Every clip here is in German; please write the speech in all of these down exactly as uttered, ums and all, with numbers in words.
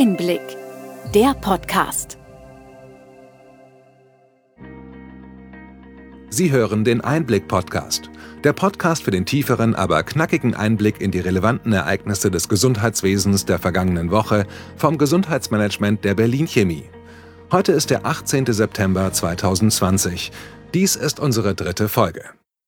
Einblick, der Podcast. Sie hören den Einblick-Podcast. Der Podcast für den tieferen, aber knackigen Einblick in die relevanten Ereignisse des Gesundheitswesens der vergangenen Woche vom Gesundheitsmanagement der Berlin Chemie. Heute ist der achtzehnten September zweitausendzwanzig. Dies ist unsere dritte Folge.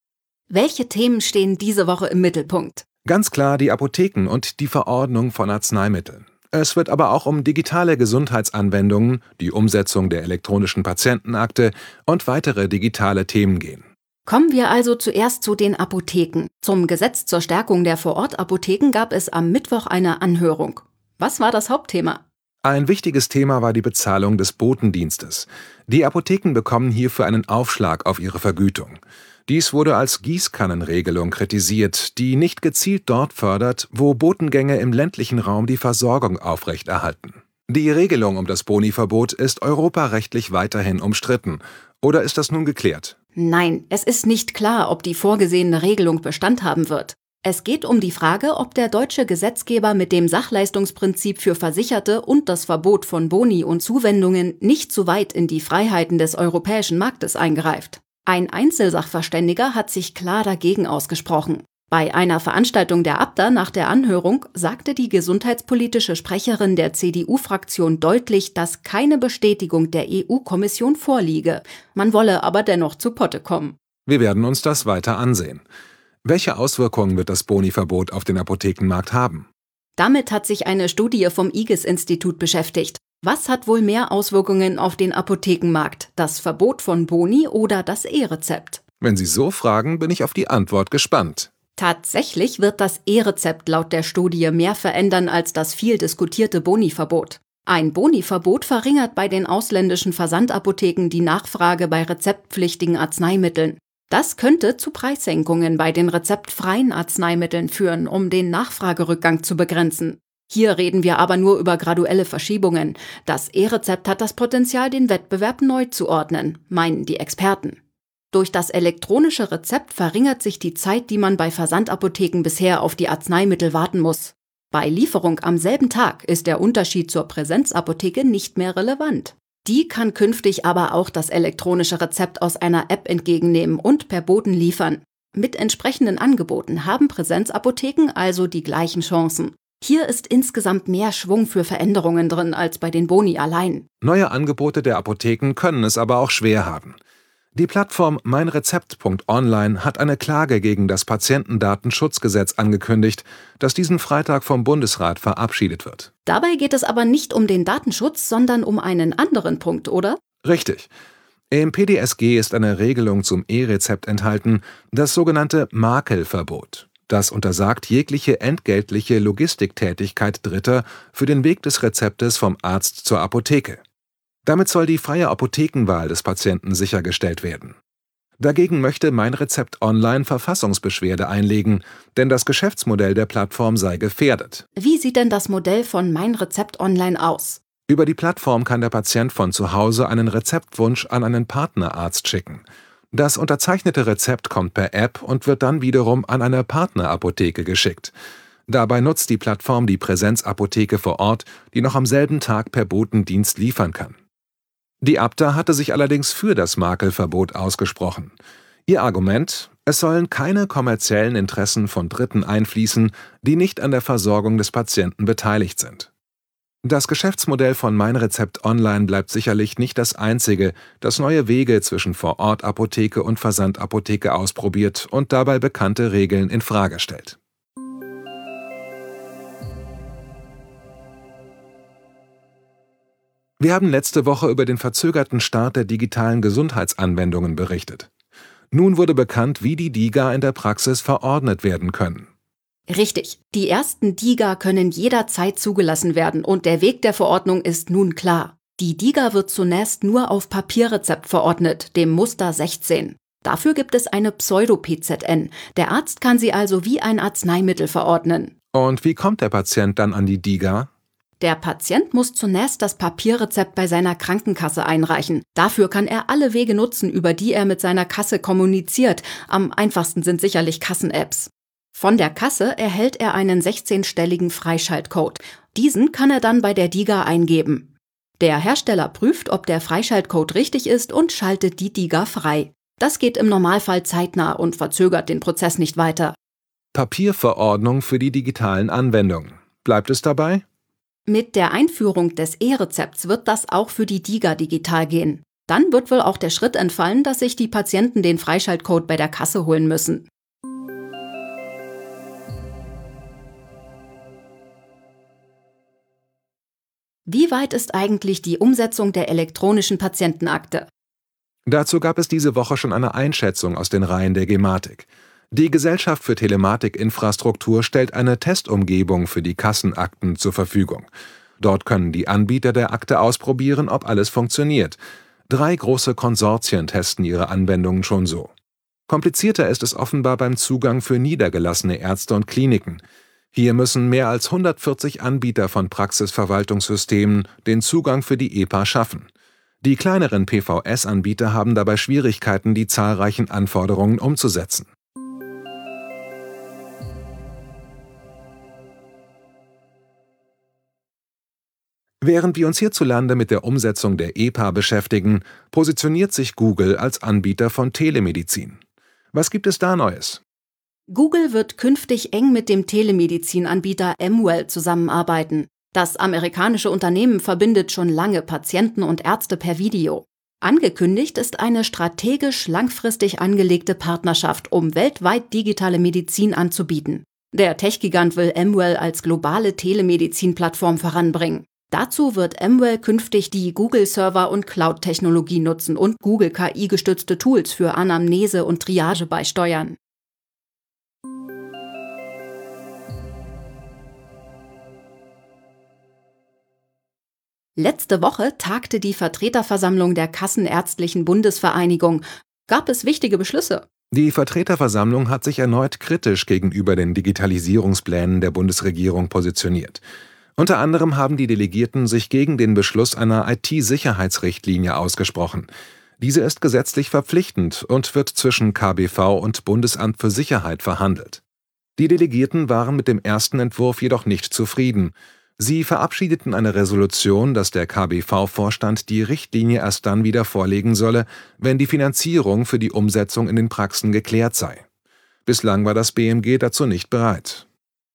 Welche Themen stehen diese Woche im Mittelpunkt? Ganz klar die Apotheken und die Verordnung von Arzneimitteln. Es wird aber auch um digitale Gesundheitsanwendungen, die Umsetzung der elektronischen Patientenakte und weitere digitale Themen gehen. Kommen wir also zuerst zu den Apotheken. Zum Gesetz zur Stärkung der Vorortapotheken gab es am Mittwoch eine Anhörung. Was war das Hauptthema? Ein wichtiges Thema war die Bezahlung des Botendienstes. Die Apotheken bekommen hierfür einen Aufschlag auf ihre Vergütung. Dies wurde als Gießkannenregelung kritisiert, die nicht gezielt dort fördert, wo Botengänge im ländlichen Raum die Versorgung aufrechterhalten. Die Regelung um das Boni-Verbot ist europarechtlich weiterhin umstritten. Oder ist das nun geklärt? Nein, es ist nicht klar, ob die vorgesehene Regelung Bestand haben wird. Es geht um die Frage, ob der deutsche Gesetzgeber mit dem Sachleistungsprinzip für Versicherte und das Verbot von Boni und Zuwendungen nicht zu weit in die Freiheiten des europäischen Marktes eingreift. Ein Einzelsachverständiger hat sich klar dagegen ausgesprochen. Bei einer Veranstaltung der Abda nach der Anhörung sagte die gesundheitspolitische Sprecherin der C D U-Fraktion deutlich, dass keine Bestätigung der E U-Kommission vorliege. Man wolle aber dennoch zu Potte kommen. Wir werden uns das weiter ansehen. Welche Auswirkungen wird das Boni-Verbot auf den Apothekenmarkt haben? Damit hat sich eine Studie vom I G E S-Institut beschäftigt. Was hat wohl mehr Auswirkungen auf den Apothekenmarkt? Das Verbot von Boni oder das E-Rezept? Wenn Sie so fragen, bin ich auf die Antwort gespannt. Tatsächlich wird das E-Rezept laut der Studie mehr verändern als das viel diskutierte Boni-Verbot. Ein Boni-Verbot verringert bei den ausländischen Versandapotheken die Nachfrage bei rezeptpflichtigen Arzneimitteln. Das könnte zu Preissenkungen bei den rezeptfreien Arzneimitteln führen, um den Nachfragerückgang zu begrenzen. Hier reden wir aber nur über graduelle Verschiebungen. Das E-Rezept hat das Potenzial, den Wettbewerb neu zu ordnen, meinen die Experten. Durch das elektronische Rezept verringert sich die Zeit, die man bei Versandapotheken bisher auf die Arzneimittel warten muss. Bei Lieferung am selben Tag ist der Unterschied zur Präsenzapotheke nicht mehr relevant. Die kann künftig aber auch das elektronische Rezept aus einer App entgegennehmen und per Boten liefern. Mit entsprechenden Angeboten haben Präsenzapotheken also die gleichen Chancen. Hier ist insgesamt mehr Schwung für Veränderungen drin als bei den Boni allein. Neue Angebote der Apotheken können es aber auch schwer haben. Die Plattform mein Rezept punkt online hat eine Klage gegen das Patientendatenschutzgesetz angekündigt, das diesen Freitag vom Bundesrat verabschiedet wird. Dabei geht es aber nicht um den Datenschutz, sondern um einen anderen Punkt, oder? Richtig. Im P D S G ist eine Regelung zum E-Rezept enthalten, das sogenannte Makelverbot. Das untersagt jegliche entgeltliche Logistiktätigkeit Dritter für den Weg des Rezeptes vom Arzt zur Apotheke. Damit soll die freie Apothekenwahl des Patienten sichergestellt werden. Dagegen möchte mein Rezept online Verfassungsbeschwerde einlegen, denn das Geschäftsmodell der Plattform sei gefährdet. Wie sieht denn das Modell von mein Rezept online aus? Über die Plattform kann der Patient von zu Hause einen Rezeptwunsch an einen Partnerarzt schicken. Das unterzeichnete Rezept kommt per App und wird dann wiederum an eine Partnerapotheke geschickt. Dabei nutzt die Plattform die Präsenzapotheke vor Ort, die noch am selben Tag per Botendienst liefern kann. Die Abda hatte sich allerdings für das Makelverbot ausgesprochen. Ihr Argument: Es sollen keine kommerziellen Interessen von Dritten einfließen, die nicht an der Versorgung des Patienten beteiligt sind. Das Geschäftsmodell von mein Rezept online bleibt sicherlich nicht das einzige, das neue Wege zwischen Vorortapotheke und Versandapotheke ausprobiert und dabei bekannte Regeln in Frage stellt. Wir haben letzte Woche über den verzögerten Start der digitalen Gesundheitsanwendungen berichtet. Nun wurde bekannt, wie die DiGA in der Praxis verordnet werden können. Richtig, die ersten DiGA können jederzeit zugelassen werden und der Weg der Verordnung ist nun klar. Die DiGA wird zunächst nur auf Papierrezept verordnet, dem Muster sechzehn. Dafür gibt es eine Pseudo-P Z N. Der Arzt kann sie also wie ein Arzneimittel verordnen. Und wie kommt der Patient dann an die DiGA? Der Patient muss zunächst das Papierrezept bei seiner Krankenkasse einreichen. Dafür kann er alle Wege nutzen, über die er mit seiner Kasse kommuniziert. Am einfachsten sind sicherlich Kassen-Apps. Von der Kasse erhält er einen sechzehnstelligen Freischaltcode. Diesen kann er dann bei der DiGa eingeben. Der Hersteller prüft, ob der Freischaltcode richtig ist und schaltet die DiGa frei. Das geht im Normalfall zeitnah und verzögert den Prozess nicht weiter. Papierverordnung für die digitalen Anwendungen. Bleibt es dabei? Mit der Einführung des E-Rezepts wird das auch für die DiGa digital gehen. Dann wird wohl auch der Schritt entfallen, dass sich die Patienten den Freischaltcode bei der Kasse holen müssen. Wie weit ist eigentlich die Umsetzung der elektronischen Patientenakte? Dazu gab es diese Woche schon eine Einschätzung aus den Reihen der Gematik. Die Gesellschaft für Telematikinfrastruktur stellt eine Testumgebung für die Kassenakten zur Verfügung. Dort können die Anbieter der Akte ausprobieren, ob alles funktioniert. Drei große Konsortien testen ihre Anwendungen schon so. Komplizierter ist es offenbar beim Zugang für niedergelassene Ärzte und Kliniken. Hier müssen mehr als hundertvierzig Anbieter von Praxisverwaltungssystemen den Zugang für die E P A schaffen. Die kleineren P V S-Anbieter haben dabei Schwierigkeiten, die zahlreichen Anforderungen umzusetzen. Während wir uns hierzulande mit der Umsetzung der E P A beschäftigen, positioniert sich Google als Anbieter von Telemedizin. Was gibt es da Neues? Google wird künftig eng mit dem Telemedizinanbieter Amwell zusammenarbeiten. Das amerikanische Unternehmen verbindet schon lange Patienten und Ärzte per Video. Angekündigt ist eine strategisch langfristig angelegte Partnerschaft, um weltweit digitale Medizin anzubieten. Der Tech-Gigant will Amwell als globale Telemedizin-Plattform voranbringen. Dazu wird Amwell künftig die Google-Server- und Cloud-Technologie nutzen und Google-K I-gestützte Tools für Anamnese und Triage beisteuern. Letzte Woche tagte die Vertreterversammlung der Kassenärztlichen Bundesvereinigung. Gab es wichtige Beschlüsse? Die Vertreterversammlung hat sich erneut kritisch gegenüber den Digitalisierungsplänen der Bundesregierung positioniert. Unter anderem haben die Delegierten sich gegen den Beschluss einer I T-Sicherheitsrichtlinie ausgesprochen. Diese ist gesetzlich verpflichtend und wird zwischen K B V und Bundesamt für Sicherheit verhandelt. Die Delegierten waren mit dem ersten Entwurf jedoch nicht zufrieden. Sie verabschiedeten eine Resolution, dass der K B V-Vorstand die Richtlinie erst dann wieder vorlegen solle, wenn die Finanzierung für die Umsetzung in den Praxen geklärt sei. Bislang war das B M G dazu nicht bereit.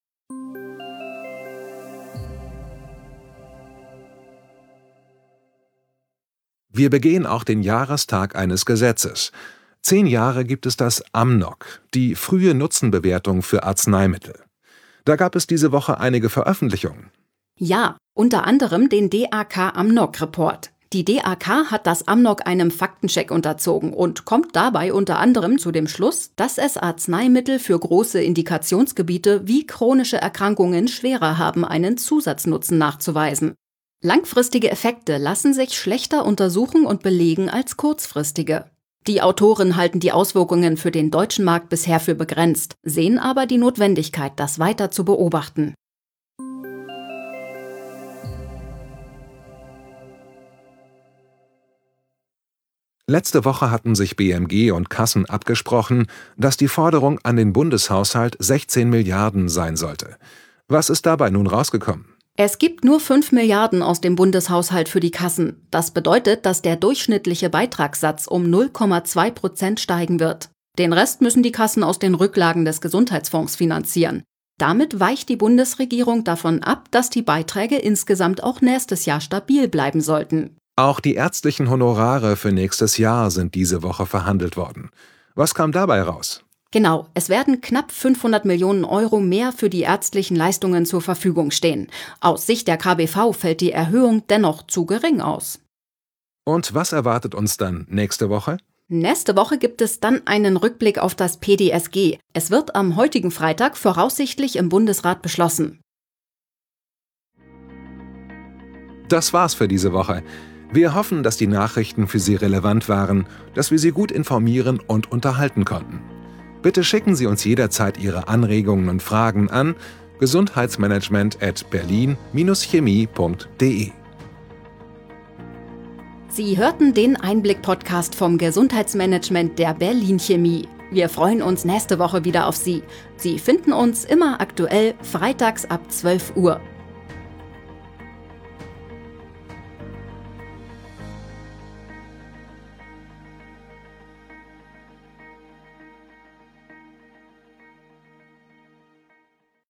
Wir begehen auch den Jahrestag eines Gesetzes. Zehn Jahre gibt es das AMNOG, die frühe Nutzenbewertung für Arzneimittel. Da gab es diese Woche einige Veröffentlichungen. Ja, unter anderem den D A K-AMNOG-Report. Die D A K hat das AMNOG einem Faktencheck unterzogen und kommt dabei unter anderem zu dem Schluss, dass es Arzneimittel für große Indikationsgebiete wie chronische Erkrankungen schwerer haben, einen Zusatznutzen nachzuweisen. Langfristige Effekte lassen sich schlechter untersuchen und belegen als kurzfristige. Die Autoren halten die Auswirkungen für den deutschen Markt bisher für begrenzt, sehen aber die Notwendigkeit, das weiter zu beobachten. Letzte Woche hatten sich B M G und Kassen abgesprochen, dass die Forderung an den Bundeshaushalt sechzehn Milliarden sein sollte. Was ist dabei nun rausgekommen? Es gibt nur fünf Milliarden aus dem Bundeshaushalt für die Kassen. Das bedeutet, dass der durchschnittliche Beitragssatz um null Komma zwei Prozent steigen wird. Den Rest müssen die Kassen aus den Rücklagen des Gesundheitsfonds finanzieren. Damit weicht die Bundesregierung davon ab, dass die Beiträge insgesamt auch nächstes Jahr stabil bleiben sollten. Auch die ärztlichen Honorare für nächstes Jahr sind diese Woche verhandelt worden. Was kam dabei raus? Genau, es werden knapp fünfhundert Millionen Euro mehr für die ärztlichen Leistungen zur Verfügung stehen. Aus Sicht der K B V fällt die Erhöhung dennoch zu gering aus. Und was erwartet uns dann nächste Woche? Nächste Woche gibt es dann einen Rückblick auf das P D S G. Es wird am heutigen Freitag voraussichtlich im Bundesrat beschlossen. Das war's für diese Woche. Wir hoffen, dass die Nachrichten für Sie relevant waren, dass wir Sie gut informieren und unterhalten konnten. Bitte schicken Sie uns jederzeit Ihre Anregungen und Fragen an gesundheitsmanagement at berlin chemie punkt de. Sie hörten den Einblick-Podcast vom Gesundheitsmanagement der Berlin Chemie. Wir freuen uns nächste Woche wieder auf Sie. Sie finden uns immer aktuell freitags ab zwölf Uhr.